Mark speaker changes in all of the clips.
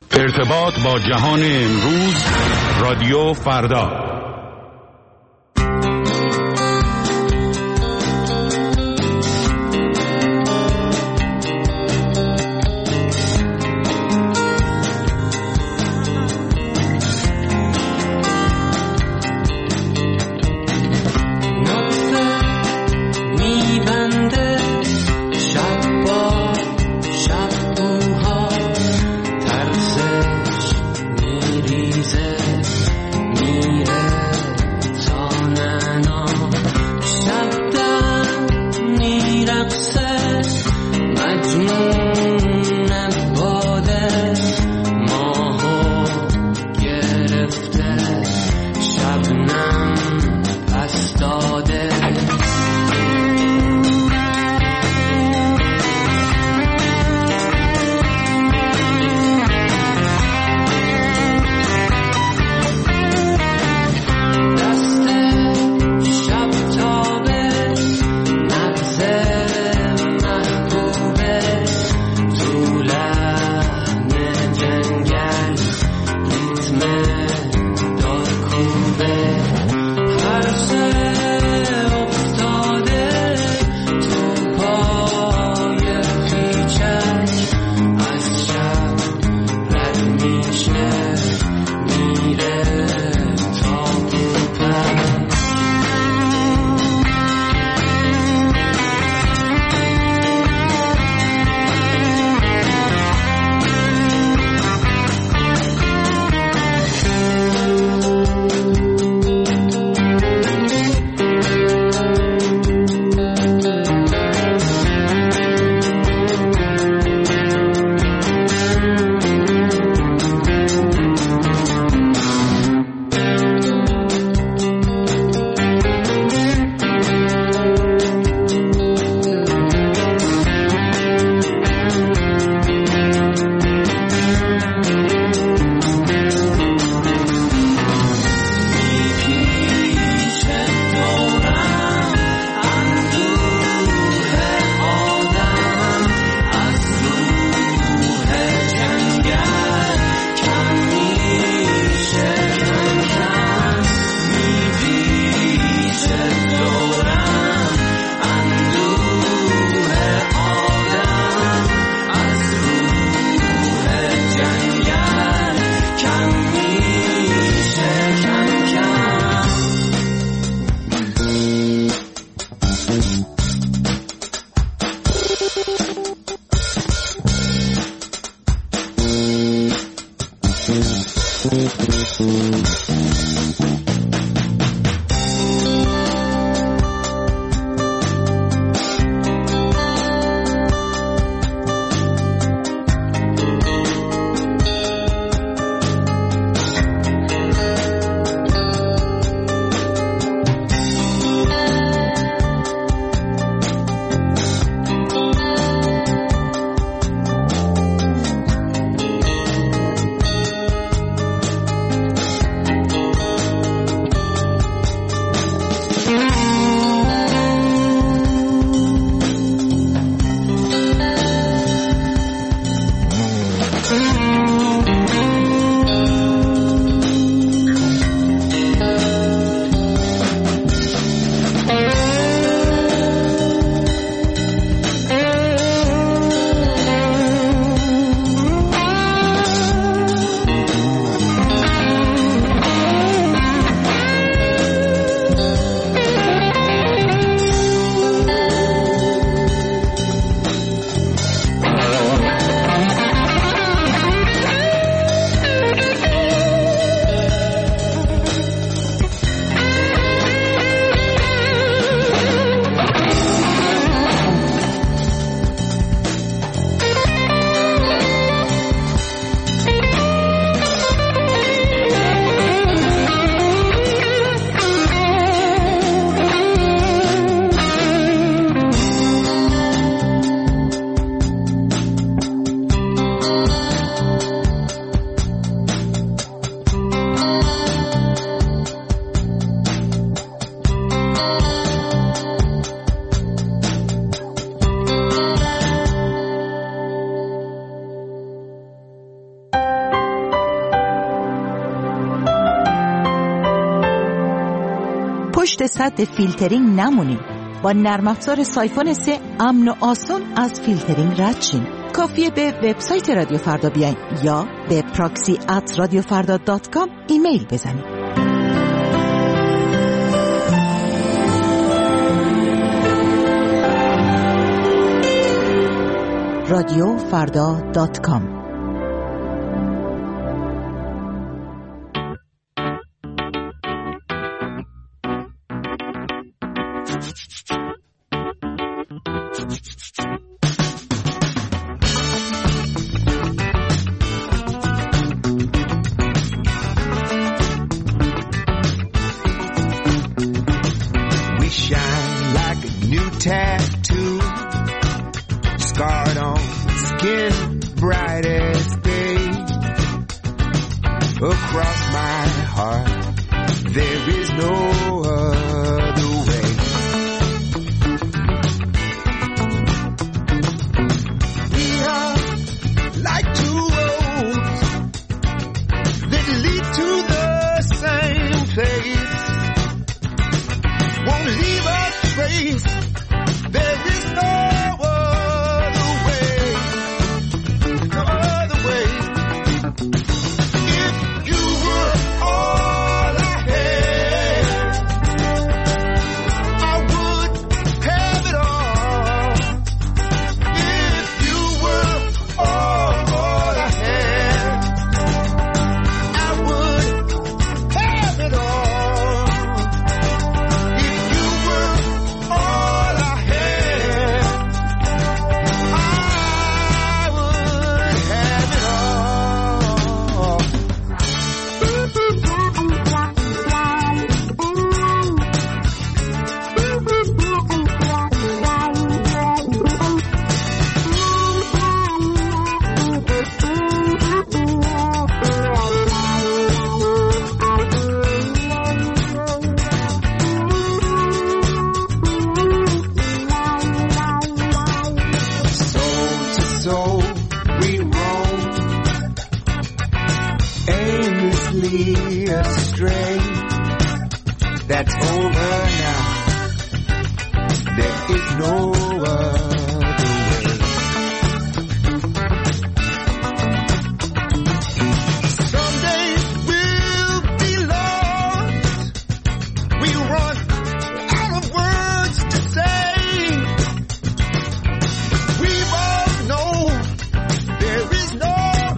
Speaker 1: ارتباط با جهان امروز، رادیو فردا.
Speaker 2: پشت سد فیلترینگ نمونید. با نرم افزار سایفون 3 امن و آسان از فیلترینگ رد شین. کافیه به وبسایت رادیو فردا بیاین یا به proxy@radiofarda.com ایمیل بزنید. radiofarda.com
Speaker 3: Tattoo scarred on skin, bright as day. Across my heart, there is no other way. We are like two roads that lead to the same place. Won't leave a trace. There is no other way, no other way. If you were all I had, I would have it all. If you were all I had, I would have it all. If you were all I had, astray. That's over now. There is no other way. Some days we'll be lost. We run out of words to say. We both know there is no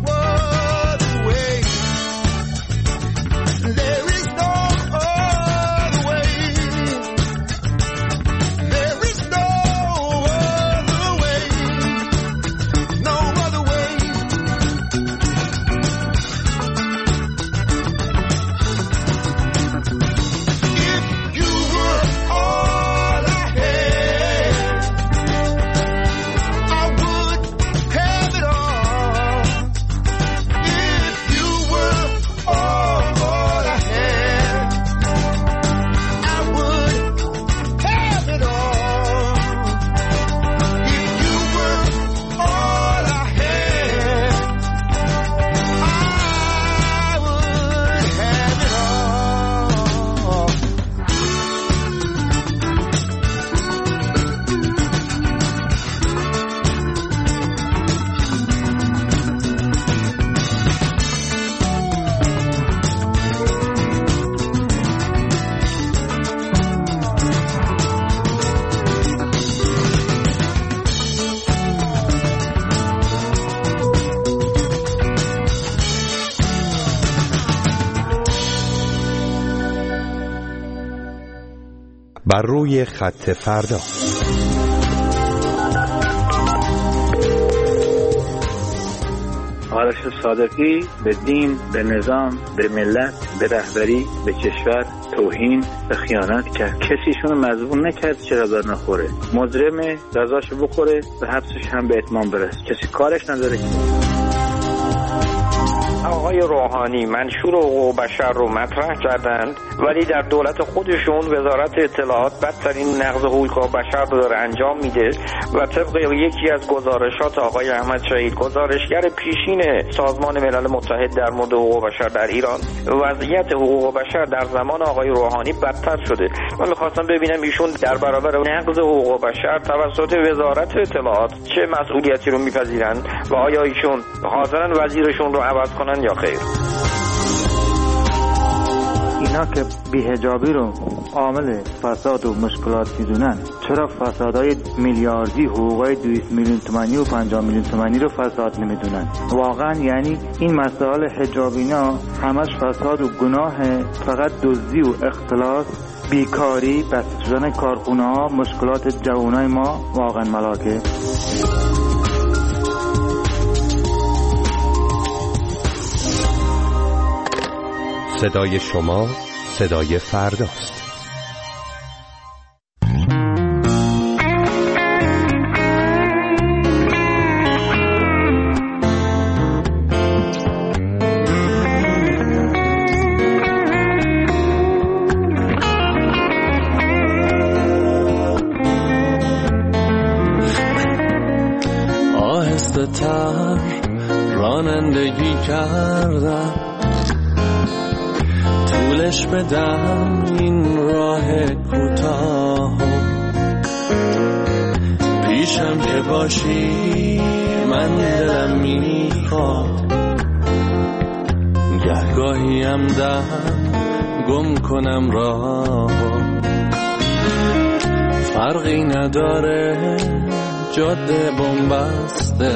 Speaker 4: بر روی خط فردا.
Speaker 5: آرش صادقی به دین، به نظام، به ملت، به رهبری، به کشور توهین و خیانت کرد. کسیشون مظلوم نکرد چرا بر نخوره، مجرمه جزاشو بخوره و حبسش هم به اتمام برسه. کسی کارش نداره.
Speaker 6: آقای آقای روحانی منشور حقوق بشر رو مطرح کردند، ولی در دولت خودشون وزارت اطلاعات بدترین نقض حقوق بشر رو داره انجام میده و طبق یکی از گزارشات آقای احمد شهید، گزارشگر پیشین سازمان ملل متحد در مورد حقوق بشر در ایران، وضعیت حقوق بشر در زمان آقای روحانی بدتر شده. من می‌خواستم ببینم ایشون در برابر نقض حقوق بشر توسط وزارت اطلاعات چه مسئولیتی رو میپذیرند و آیا ایشون حاضرن وزیرشون رو عوض کنن یا خیر؟
Speaker 7: اینا که بی‌حجابی رو عامل فساد و مشکلات میدونن، چرا فسادهای میلیاردی، حقوقای 200 میلیون تومانی و 50 میلیون تومانی رو فساد نمیدونن؟ واقعا یعنی این مسائل حجابینا همش فساد و گناه، فقط دزدی و اختلاس، بیکاری، بسته شدن کارخونه ها، مشکلات جوانای ما واقعا ملاکه.
Speaker 4: صدای شما صدای فرداست.
Speaker 8: آهسته تر رانندگی کردم، طولش بدم این راه کوتاه، پیشم که باشی من دلم میخواد، گهگاهیم دم گم کنم راه، فرقی نداره جاده بنبسته،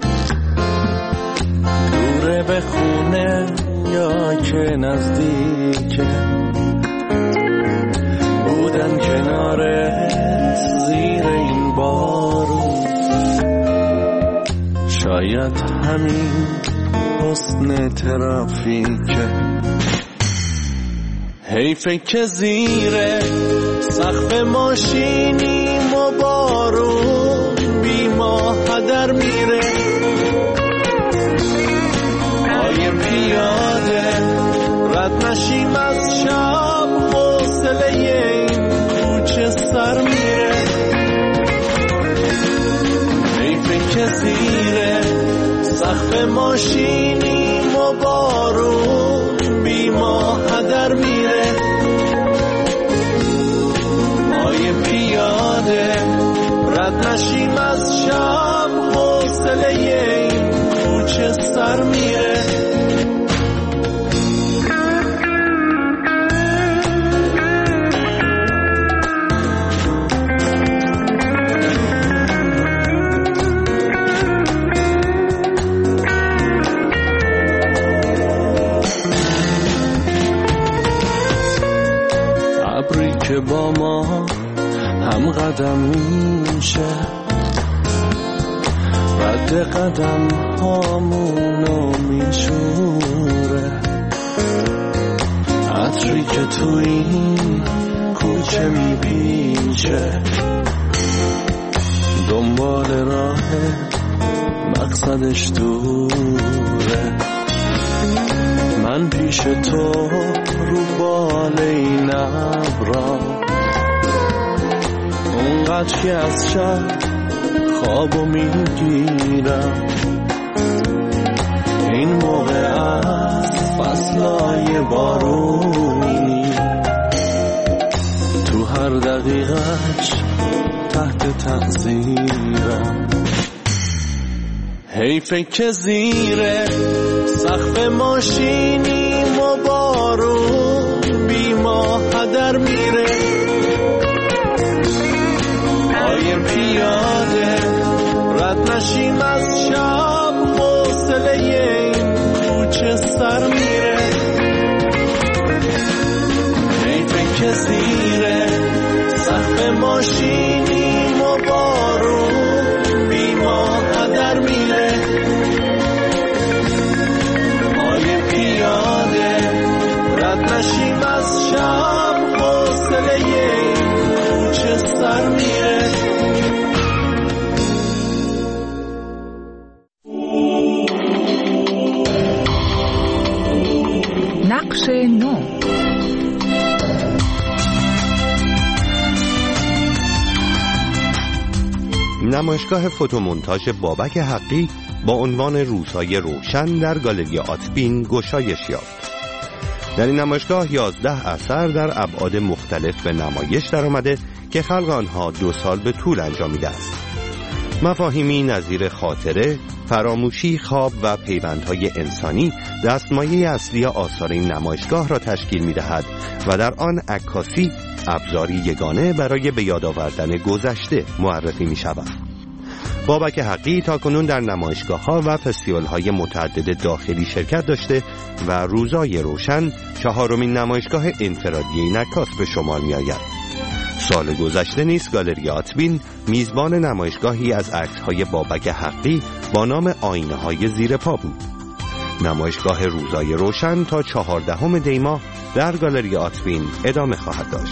Speaker 8: دوره به خونه یا که نزدیکه، بودن کنارت زیر این بارون، شاید همین حسن ترافیکه. حیفه که زیر سقف ماشینیم و بارون بی ما هدر میره، آیه پیاده رد نشیم از شب، حوصله این کوچه سر میره. حیفه که زیر سقف ماشینیم و بارون بی ما هدر میره، آیه پیاده رد نشیم از شب، حوصله این کوچه سر میره. ابری که با ما هم قدم میشه، رد قدم هامونو میشوره، عطری که تو این کوچه میپیچه، دنبال راه مقصدش دوره، من پیش تو رو بال این ابرا، اونقدر که از شب خوابو میگیرم، این موقع از فصلای بارونی، تو هر دقیقهش تحت تأثیرم. حیفه که زیر سقف ماشینیم و بارون بی ما هدر میره، آیه پیاده رد نشیم از شب، حوصله این کوچه سر میره. حیفه که زیر سقف ماشینیم و بارون بی ما هدر میره، آیه پیاده رد نشیم از شب، حوصله این کوچه سر میره.
Speaker 2: بخش 9.
Speaker 4: نمایشگاه فوتومونتاژ بابک حقی با عنوان روزهای روشن در گالری آتبین گشایش یافت. در این نمایشگاه 11 اثر در ابعاد مختلف به نمایش در آمده که خلق آنها 2 سال به طول انجامیده است. مفاهیمی نظیر خاطره، فراموشی، خواب و پیوندهای انسانی دستمایه اصلی آثار این نمایشگاه را تشکیل می‌دهد و در آن عکاسی ابزاری یگانه برای به یاد آوردن گذشته معرفی می‌شود. بابک حقی تاکنون در نمایشگاه‌ها و فستیوال‌های متعدد داخلی شرکت داشته و روزهای روشن 4مین نمایشگاه انفرادی این عکاس به شمار می‌آید. سال گذشته نیز گالری آتبین میزبان نمایشگاهی از عکس‌های بابک حقی با نام آینه‌های زیر پا بود. نمایشگاه روزهای روشن تا 14 دی ماه در گالری آتبین ادامه خواهد داشت.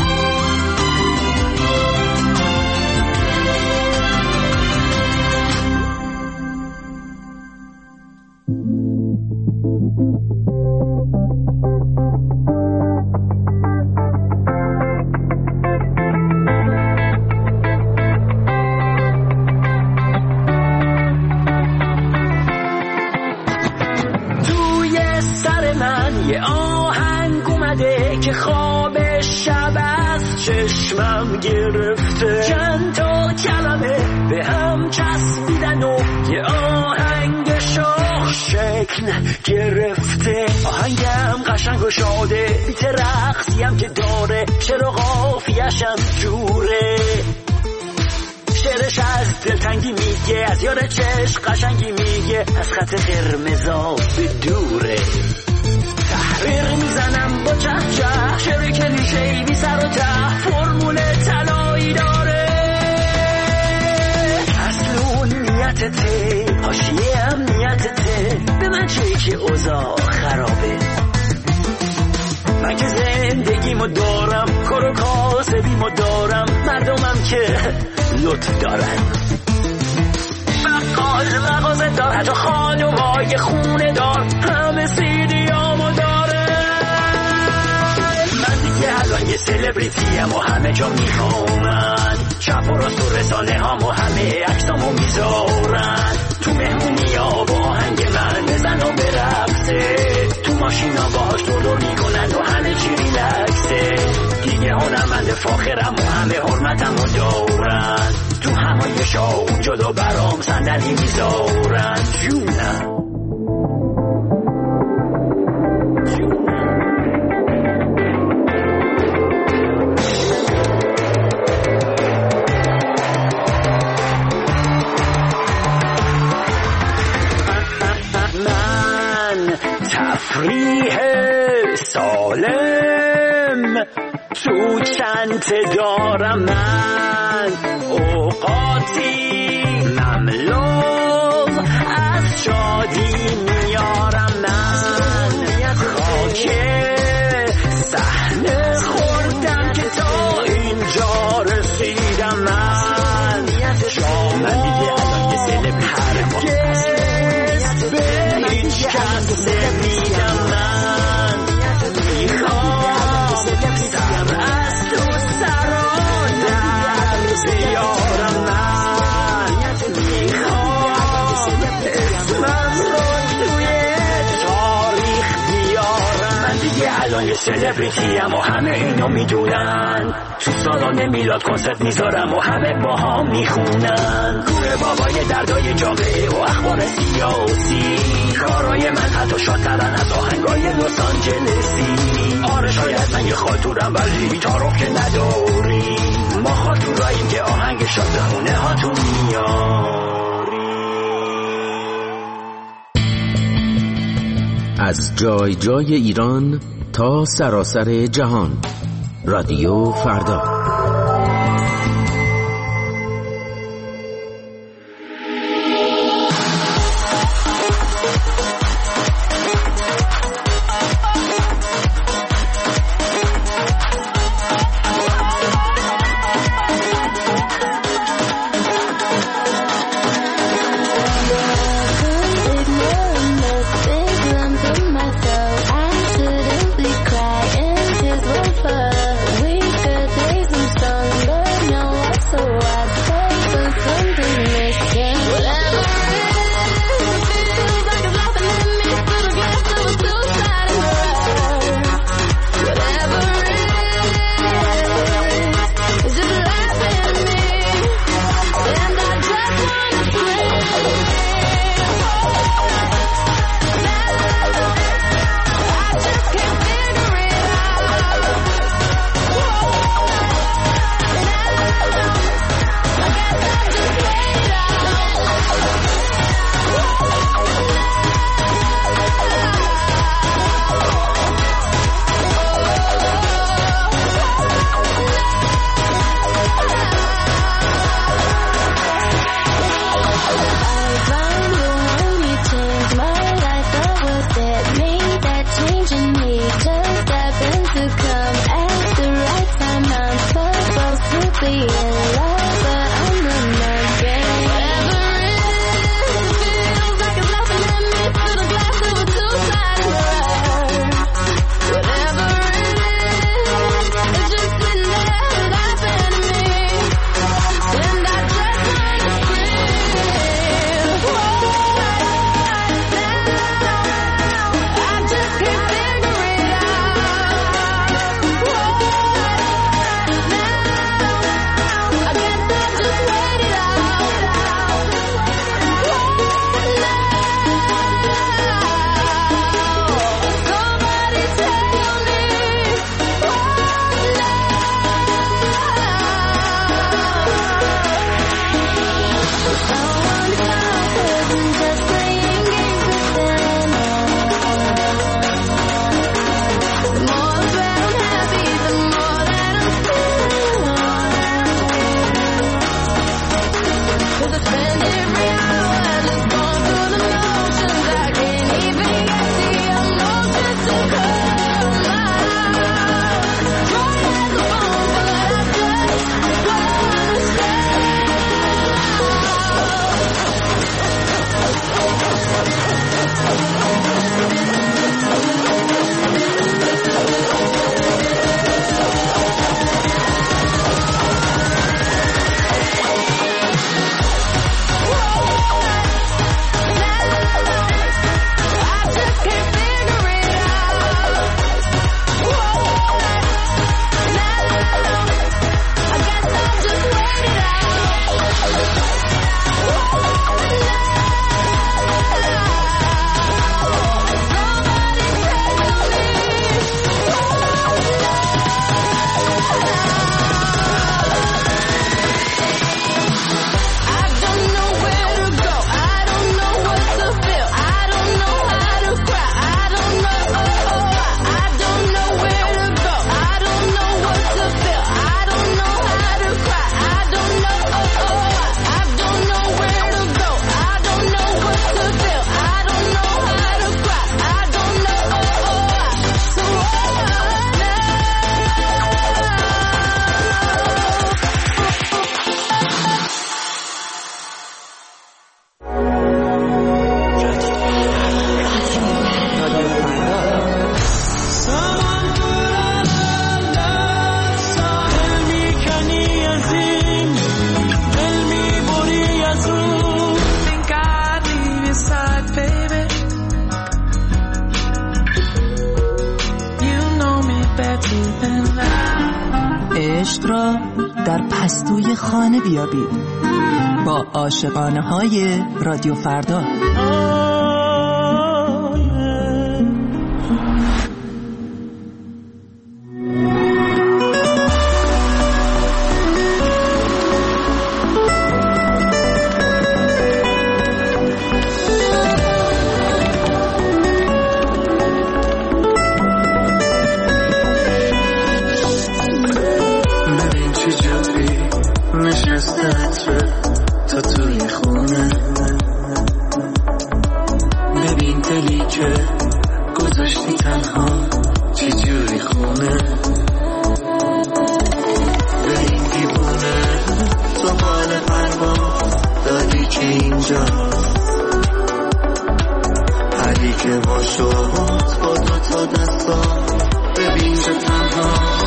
Speaker 9: که خواب شب از چشمم گرفته، چند تا کلمه به هم چسبیدن و یه آهنگ شاه شکل گرفته. آهنگم قشنگ و شاده، بیت رقصیم که داره، چرا قافیه‌شم جوره. شعرش از دلتنگی میگه، از یار چشم قشنگی میگه، از خط قرمزا به دوره. تحریر میزنم با چه شعر کلیشه‌ای بی سر و ته، فرمول طلایی داره. اصلون نیتته، حاشیه هم نیتته، به من چه که اوضاع خرابه. من که زندگیمو دارم، کار و کاسبیمو دارم، مردمم که لطف دارن. بقال مغازه دار، حتی خانمای خونه دار، همه سیدیامو داره. من دیگه الان یه سلبریتیم و همه جا میخوامن، چپ و راست و رسانه هامو همه عکسامو میذارن. تو مهمونی ها با آهنگ من بزن و برقصه، تو ماشینا باهاش دور میکنن و همه چی ریلکسه. دیگه هنرمند فاخرم و همه حرمتمو دارن، تو همایشا اونجا دو برام صندلی میذارن. جونم تفریح سالم تو چند دارم، من اوقاتی مملو از شادی میارم. من خاک صحنه خوردم که تا اینجا رسیدم. من دیگه الان یه سلبریتیم، به هیچ کس نمیگم. من میخوام سر از تو سران در بیارم. من میخوام اسمم رو توی تاریخ بیارم. من دیگه الان یه سلبریتیم و همه اینو میدونن، تو سالن میلاد کنسرت میذارم و همه با هم میخونن. کوه بابای دردای جامعه و اخبار سیاسی، کارای من حتی شادترن از آهنگای لس آنجلسی. آره شاید من یه خاطورم ولی تعارف که نداری، ما خاطوراییم که آهنگ شاد خونه هاتون میاری.
Speaker 10: از جای جای ایران تا سراسر جهان، رادیو فردا.
Speaker 11: Ignore the big lump in my throat. I should've
Speaker 2: عشق را در پستوی خانه بیابید با عاشقانه های رادیو فردا.
Speaker 9: تو توی خونه ببین دلی که گذاشتی تنها چی جوری خونه. ببین دیوونه تو حال پرواز دادی که اینجا حالی که با شد با دوتا دستا ببین که تنها.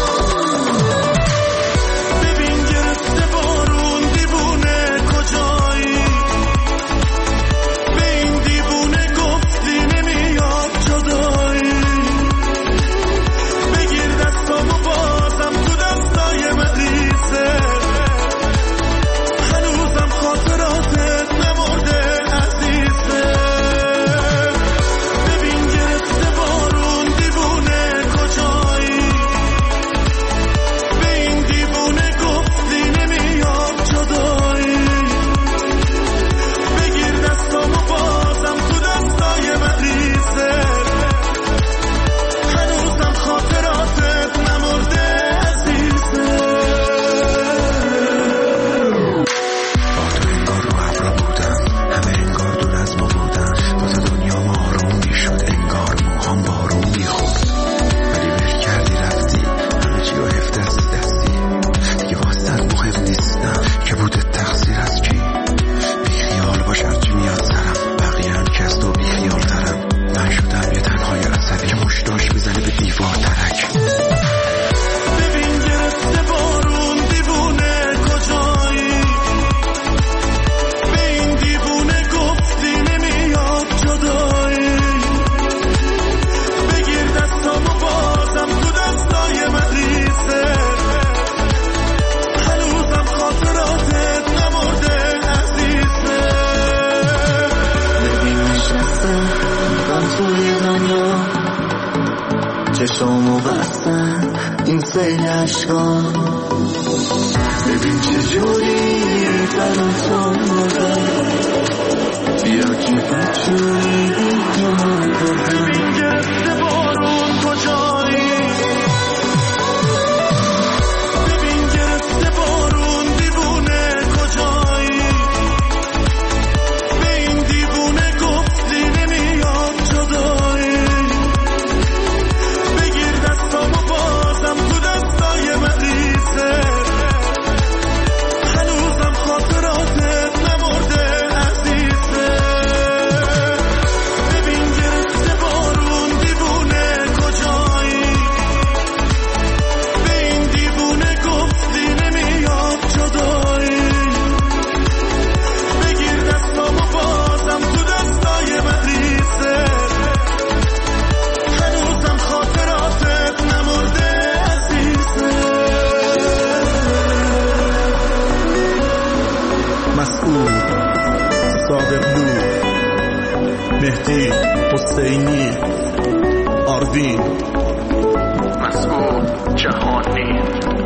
Speaker 11: چشامو بستن این سیل عشقا ببین چجوری تنم سامده بیا که بچوری جمال ببین گرفته بارون کجایی ببین گرفته بارون دیوونه کجایی به این دیوونه گفتی نمیاد جدایی بگیر دستامو بازم تو دستای مریضه هنوزم خاطراتت نمرده عزیزه ببین گرفته بارون دیوونه کجایی به این دیوونه گفتی نمیاد جدایی بگیر دستامو بازم تو دستای مریضه هنوزم خاطراتت نمرده عزیزه.
Speaker 12: مسعود صادق نور مهدی حسینی آروین
Speaker 9: مسعود جهانی